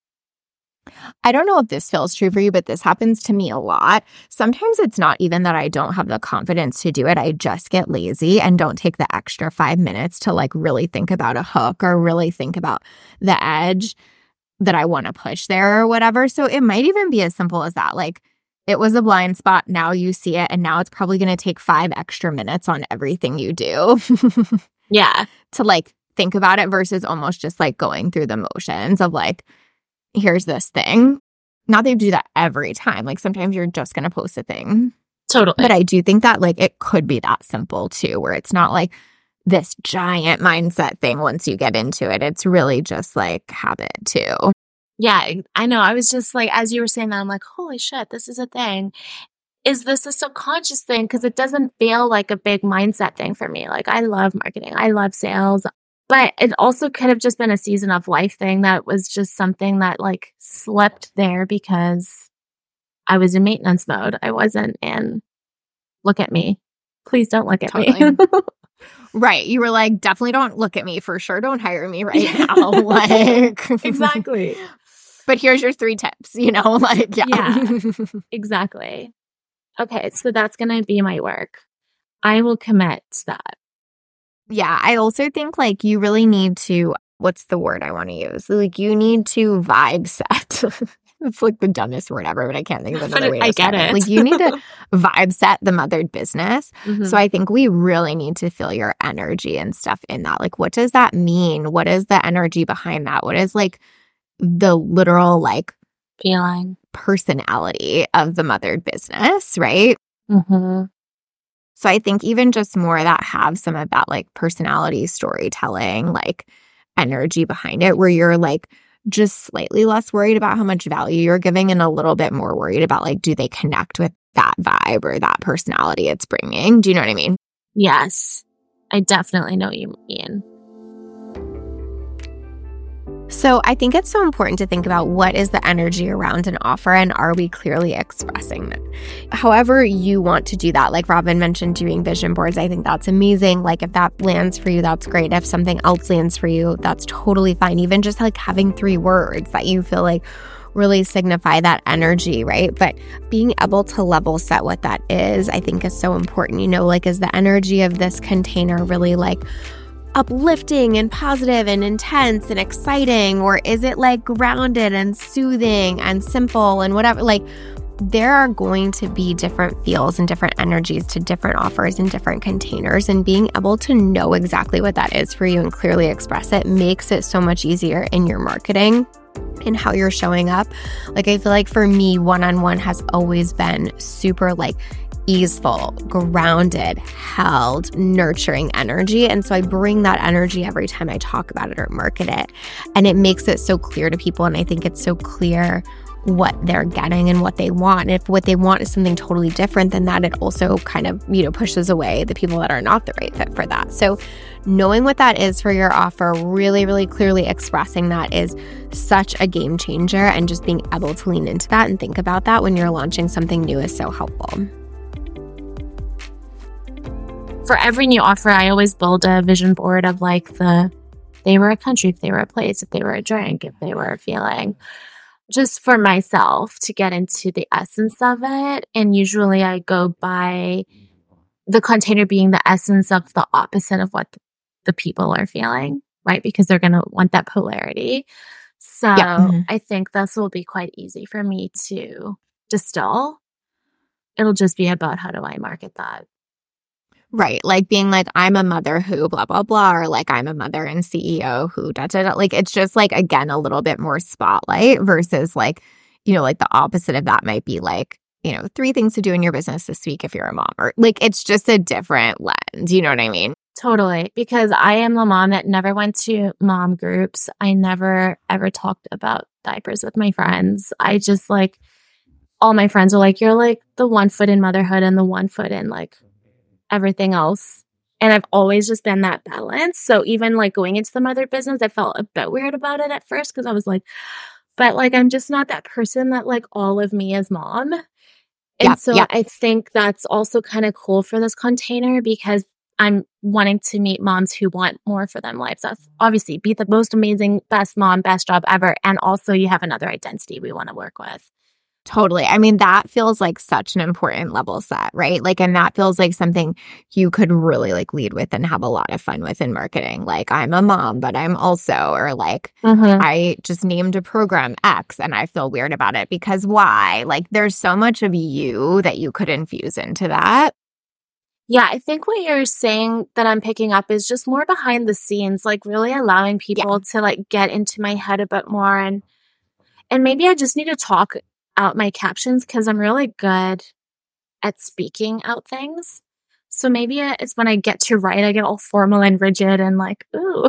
I don't know if this feels true for you, but this happens to me a lot. Sometimes it's not even that I don't have the confidence to do it. I just get lazy and don't take the extra 5 minutes to like really think about a hook or really think about the edge that I want to push there or whatever. So it might even be as simple as that. Like, it was a blind spot. Now you see it. And now it's probably going to take 5 extra minutes on everything you do. Yeah. To like think about it versus almost just like going through the motions of like, here's this thing. Not that you do that every time. Like sometimes you're just going to post a thing. Totally. But I do think that like it could be that simple too, where it's not like this giant mindset thing once you get into it. It's really just like habit too. Yeah, I know. I was just like, as you were saying that, I'm like, holy shit, this is a thing. Is this a subconscious thing? Because it doesn't feel like a big mindset thing for me. Like I love marketing. I love sales. But it also could have just been a season of life thing that was just something that like slipped there because I was in maintenance mode. I wasn't in look at me. Please don't look at me. Right. You were like, definitely don't look at me. For sure. Don't hire me right now. Like Exactly. But here's your 3 tips, you know, like, yeah. Exactly. Okay. So that's going to be my work. I will commit to that. Yeah, I also think like you really need to, what's the word I want to use? Like you need to vibe set. It's like the dumbest word ever, but I can't think of another way to describe it. Like you need to vibe set the mothered business. Mm-hmm. So I think we really need to feel your energy and stuff in that. Like what does that mean? What is the energy behind that? What is like the literal like feeling personality of the mothered business, right? Mm-hmm. So I think even just more that have some of that like personality storytelling, like energy behind it, where you're like just slightly less worried about how much value you're giving and a little bit more worried about like, do they connect with that vibe or that personality it's bringing? Do you know what I mean? Yes, I definitely know what you mean. So I think it's so important to think about what is the energy around an offer and are we clearly expressing it? However you want to do that. Like Robin mentioned doing vision boards. I think that's amazing. Like if that lands for you, that's great. If something else lands for you, that's totally fine. Even just like having 3 words that you feel like really signify that energy, right? But being able to level set what that is, I think is so important. You know, like is the energy of this container really like uplifting and positive and intense and exciting, or is it like grounded and soothing and simple and whatever? Like there are going to be different feels and different energies to different offers in different containers, and being able to know exactly what that is for you and clearly express it makes it so much easier in your marketing and how you're showing up. Like I feel like for me, one-on-one has always been super like easeful, grounded, held, nurturing energy. And so I bring that energy every time I talk about it or market it. And it makes it so clear to people. And I think it's so clear what they're getting and what they want. And if what they want is something totally different than that, it also kind of, pushes away the people that are not the right fit for that. So knowing what that is for your offer, really, really clearly expressing that is such a game changer, and just being able to lean into that and think about that when you're launching something new is so helpful. For every new offer, I always build a vision board of like if they were a country, if they were a place, if they were a drink, if they were a feeling, just for myself to get into the essence of it. And usually I go by the container being the essence of the opposite of what the people are feeling, right? Because they're going to want that polarity. So I think this will be quite easy for me to distill. It'll just be about how do I market that. Right. Like being like, I'm a mother who blah, blah, blah, or like I'm a mother and CEO who da, da, da. Like it's just like, again, a little bit more spotlight versus like, like the opposite of that might be like, 3 things to do in your business this week if you're a mom, or like it's just a different lens. You know what I mean? Totally. Because I am the mom that never went to mom groups. I never ever talked about diapers with my friends. I just like, all my friends are like, you're like the 1 foot in motherhood and the 1 foot in like everything else. And I've always just been that balance. So even like going into the mother business, I felt a bit weird about it at first because I was like, but like, I'm just not that person that like all of me is mom. And I think that's also kind of cool for this container because I'm wanting to meet moms who want more for them lives. That's obviously be the most amazing, best mom, best job ever. And also you have another identity we want to work with. Totally. I mean, that feels like such an important level set, right? Like, and that feels like something you could really like lead with and have a lot of fun with in marketing. Like, I'm a mom, but I'm also, or like, I just named a program X and I feel weird about it because why? Like, there's so much of you that you could infuse into that. Yeah, I think what you're saying that I'm picking up is just more behind the scenes, like really allowing people to like get into my head a bit more. And maybe I just need to talk out my captions because I'm really good at speaking out things. So maybe it's when I get to write, I get all formal and rigid and like, ooh.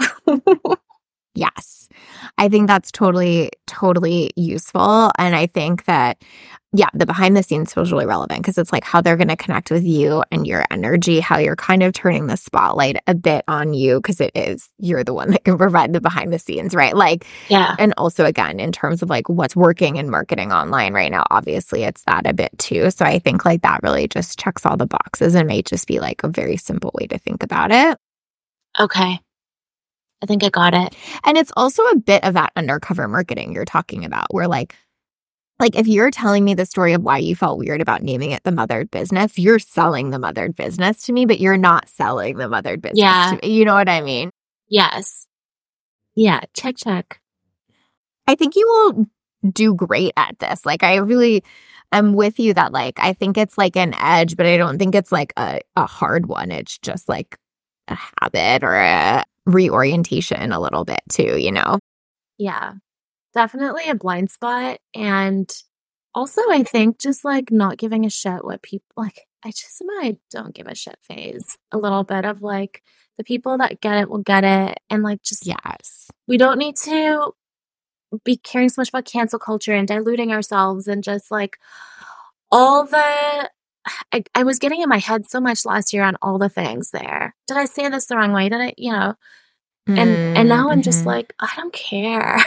Yes. I think that's totally, totally useful. And I think that, the behind the scenes feels really relevant because it's like how they're going to connect with you and your energy, how you're kind of turning the spotlight a bit on you because you're the one that can provide the behind the scenes, right? Like, and also again, in terms of like what's working in marketing online right now, obviously it's that a bit too. So I think like that really just checks all the boxes and may just be like a very simple way to think about it. Okay. I think I got it. And it's also a bit of that undercover marketing you're talking about where like if you're telling me the story of why you felt weird about naming it the mothered business, you're selling the mothered business to me, but you're not selling the mothered business to me. You know what I mean? Yes. Yeah. Check. I think you will do great at this. Like I'm with you that like, I think it's like an edge, but I don't think it's like a hard one. It's just like a habit or a reorientation a little bit too, Yeah. Definitely a blind spot. And also, I think just like not giving a shit what people like. I don't give a shit phase. A little bit of like the people that get it will get it. And like just, we don't need to be caring so much about cancel culture and diluting ourselves and just like all the. I was getting in my head so much last year on all the things there. Did I say this the wrong way? Did I, and now I'm just like, I don't care.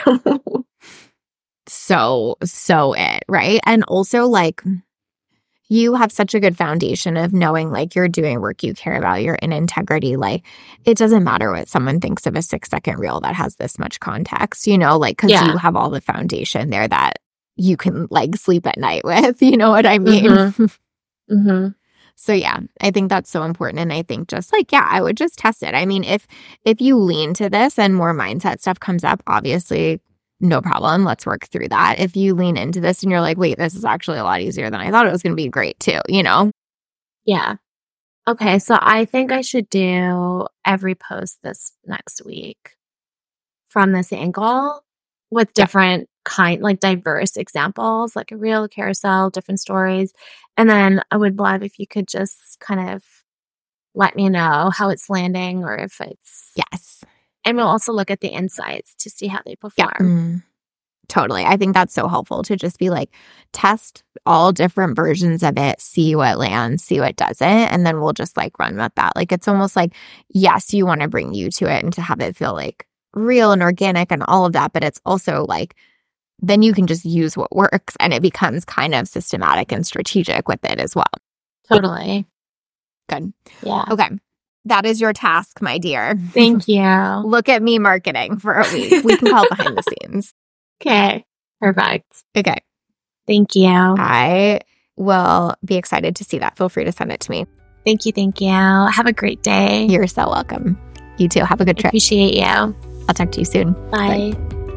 So it, right? And also like you have such a good foundation of knowing like you're doing work you care about, you're in integrity. Like it doesn't matter what someone thinks of a 6-second reel that has this much context, like because you have all the foundation there that you can like sleep at night with, you know what I mean? So I think that's so important. And I think just like, I would just test it. I mean, if you lean to this and more mindset stuff comes up, obviously no problem. Let's work through that. If you lean into this and you're like, wait, this is actually a lot easier than I thought it was going to be great too, Yeah. Okay. So I think I should do every post this next week from this angle with different like diverse examples, like a reel, carousel, different stories. And then I would love if you could just kind of let me know how it's landing or if it's... Yes. And we'll also look at the insights to see how they perform. Totally. I think that's so helpful to just be like, test all different versions of it, see what lands, see what doesn't, and then we'll just like run with that. Like, it's almost like, yes, you want to bring you to it and to have it feel like real and organic and all of that, but it's also like, then you can just use what works and it becomes kind of systematic and strategic with it as well. Totally. Good. Yeah. Okay. That is your task, my dear. Thank you. Look at me marketing for a week. We can call it behind the scenes. Okay. Perfect. Okay. Thank you. I will be excited to see that. Feel free to send it to me. Thank you. Thank you. Have a great day. You're so welcome. You too. Have a good trip. Appreciate you. I'll talk to you soon. Bye.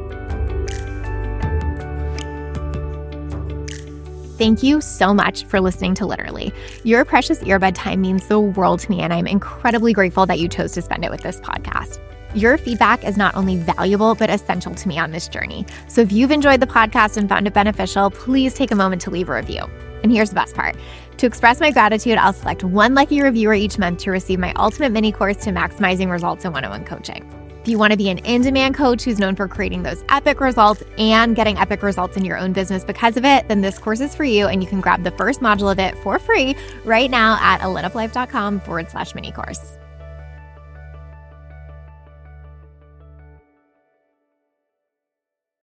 Thank you so much for listening to Literally. Your precious earbud time means the world to me, and I'm incredibly grateful that you chose to spend it with this podcast. Your feedback is not only valuable, but essential to me on this journey. So if you've enjoyed the podcast and found it beneficial, please take a moment to leave a review. And here's the best part. To express my gratitude, I'll select one lucky reviewer each month to receive my ultimate mini course to maximizing results in one-on-one coaching. If you want to be an in-demand coach who's known for creating those epic results and getting epic results in your own business because of it, then this course is for you, and you can grab the first module of it for free right now at alituplife.com/mini course.